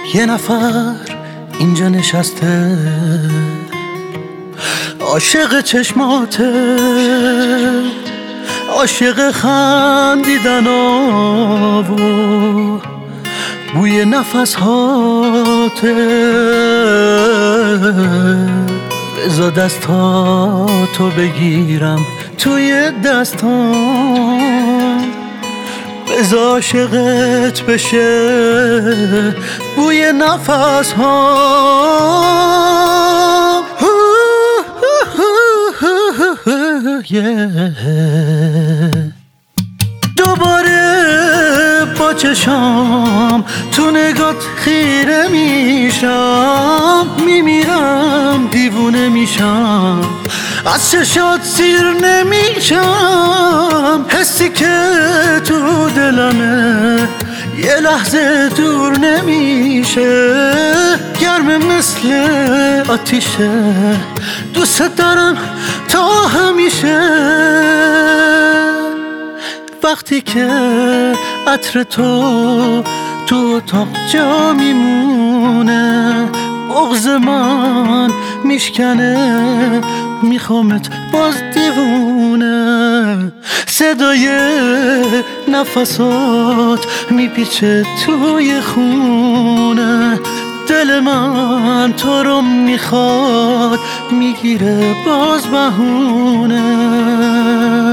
یه نفر اینجا نشسته عاشق چشماته، عاشق خندیدن و بوی نفس هاته. بذار دستاتو بگیرم توی دستام، بذار عاشقت بشه بوی نفس ها. دوباره با چشام تو نگات خیره میشم، میمیرم دیوونه میشم، از چشات سیر نمیشم. حسی که تو دلمه یه لحظه دور نمیشه، گرم مثل آتیشه، دوست دارم تا همیشه. وقتی که عطر تو اتاق جا میمونه، بغض من میشکنه، میخوامت باز دیوونه. صدای نفسات میپیچه توی خونه، دل من تو رو میخواد، میگیره باز بهونه.